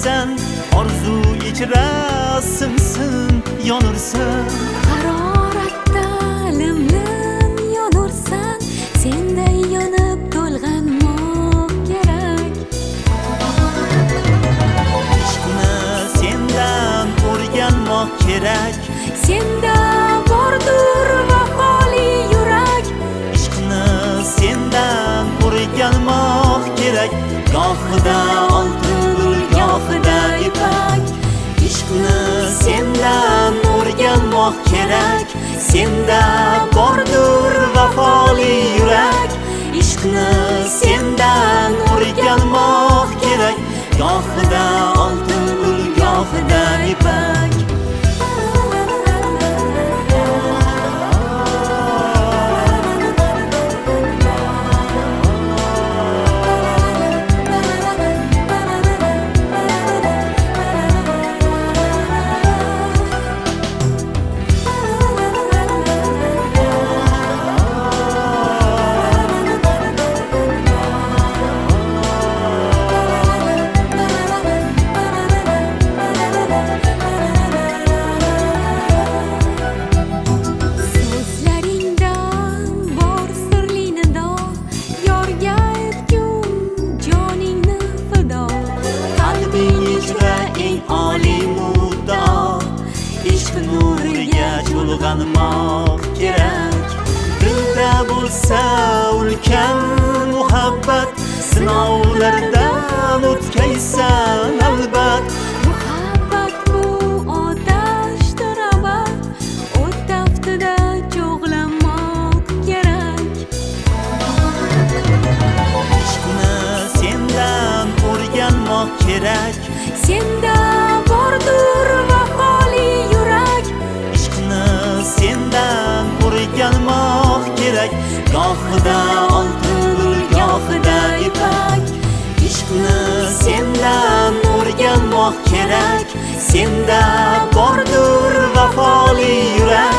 yonursan, orzu ichra simsin yonursan. Haroratda lim-lim yonursan, senday yonib to'lg'anmoq kerak. Ishqni sendan o'rganmoq kerak. Senda bordur vafoli yurak. Ishqni sendan o'rganmoq kerak. Gohida oltin, gohida ipak. Ishqni sendan o'rganmoq kerak. Senda bordur vafoli yurak. Ishqni sendan o'rganmoq kerak. Gohida oltin, gohida ipak. Cho'lg'anmoq kerak. Dilda bo'lsa ulkan muhabbat, sinovlardan o'tkaysan albat. Muhabbat bu otashdir abad, o't taftida cho'g'lanmoq kerak. Ishqni sendan o'rganmoq kerak. Senda bordur vafoli yurak. Sendan o'rganmoq kerak. Gohida oltin, gohida ipak. Ishqni sendan o'rganmoq kerak. Senda bordur vafoli yurak.